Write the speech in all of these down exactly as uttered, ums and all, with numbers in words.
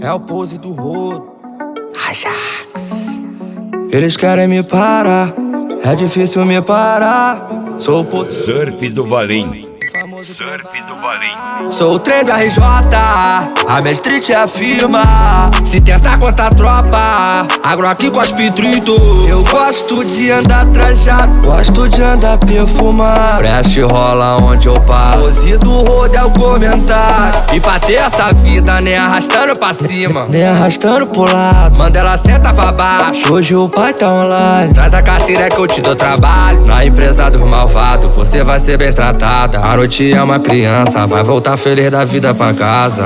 é o pose do rodo. Ajax. Eles querem me parar, é difícil me parar. Sou o pose Surf do Valim. Surf do Valim. Sou o trem do R J, a minha street é a firma. Se tentar contar a tropa, agro aqui cospe trito. Eu gosto de andar trajado, gosto de andar perfumado. Fresh rola onde eu passo, pose do rodo é o comentário. E pra ter essa vida, nem arrastando pra cima, nem arrastando pro lado. Manda ela senta pra baixo, hoje o pai tá online. Traz a carteira que eu te dou trabalho. Na empresa dos malvados, você vai ser bem tratada. A noite é uma criança, vai voltar feliz da vida pra casa.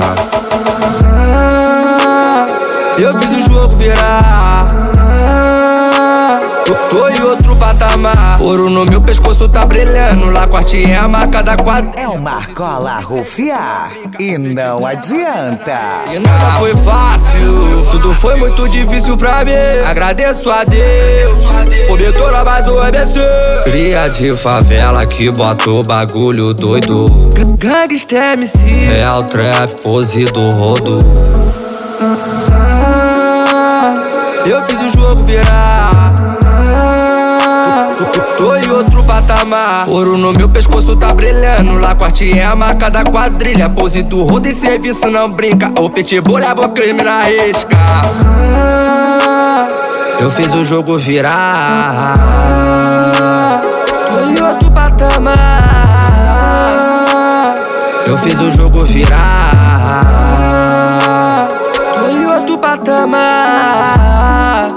Ah, eu fiz o jogo virar. Ah, tô, tô em outro patamar. Ouro no meu pescoço tá brilhando. Lá corte é a marca da quadra. É uma cola rufiar e não adianta. E nada foi fácil, tudo foi muito difícil pra mim. Agradeço a Deus por me tornar mais um M C. Cria de favela que bota o bagulho doido. Gangsta M C, real trap, pose do rodo. Ah, eu fiz o jogo virar. Ah, tô, tô, tô em outro patamar. Ouro no meu pescoço tá brilhando. Lá corte é a marca da quadrilha. Pose do rodo e serviço não brinca. O pitbull leva o crime na risca. Ah, eu fiz o jogo virar. Tô em outro patamar. Eu fiz o jogo virar. Tô em outro patamar.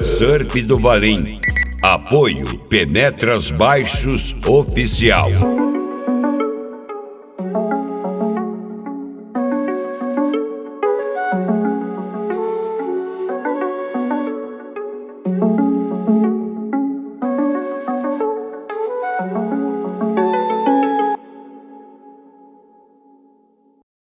Surf do Valim. Apoio Penetras Baixos Oficial.